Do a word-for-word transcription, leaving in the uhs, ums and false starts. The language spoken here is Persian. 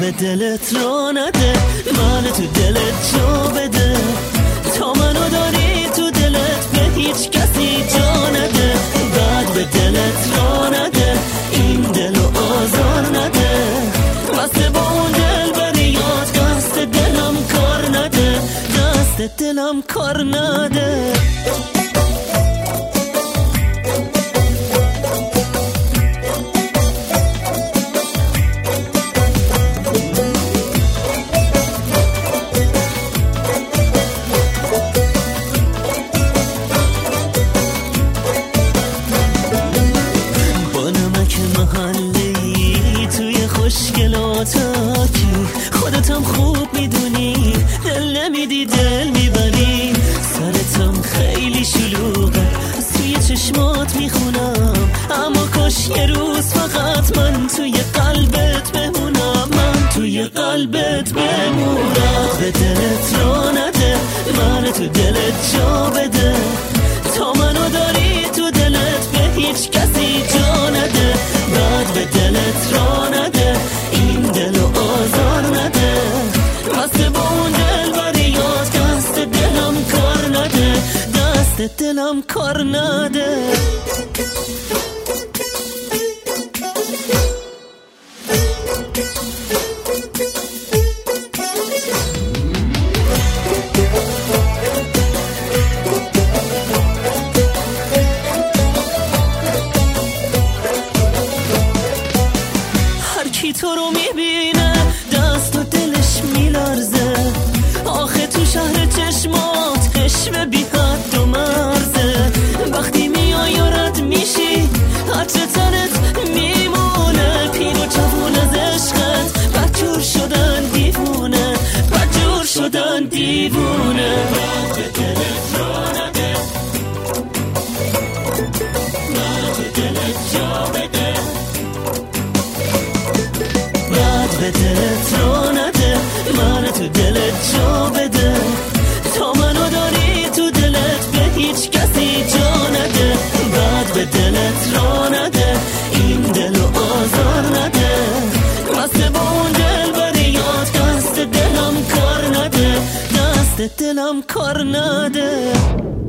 به دلت را نده، من تو دلت جا بده. تا منو داری تو دلت به هیچ کسی جا نده. بعد به دلت را نده، این دلو آزار نده. واسه با اون دل بریاد دست دلم کار نده، دست دلم کار نده. خوشگلاتاکی خودتم خوب میدونی، دل نمیدی دل میبری. سرتم خیلی شلوغه، از توی چشمات میخونم. اما کاش یه روز فقط من توی قلبت بمونم، من توی قلبت بمونم. به دلت را نده، من تو دلت جا بده. تا منو داری تو دلت به هیچ کسی جا نده. بعد به دلت را نده، این دلو آزار نده. واسه با اون دل بریاد دست دلم کار نده، دست دلم کار نده. کی تو رو میبینه دست و دلش میلرزه. آخه تو شهر چشمات عشق بی حد و مرزه. وقتی میای و رد میشی هرچه تنت میمونه. پیر و جوون از عشقت بدجور شدن دیوونه، بدجور شدن دیوونه. به دلت را نده، به دلت جا بده. به دلت را نده، من تو دلت جا بده. تا منو داری تو دلت به هیچ کسی جا نده. بعد به دلت را نده، این دلو آزار نده. واسه با اون دل بریاد دست دلم کار نده، دست دلم کار نده.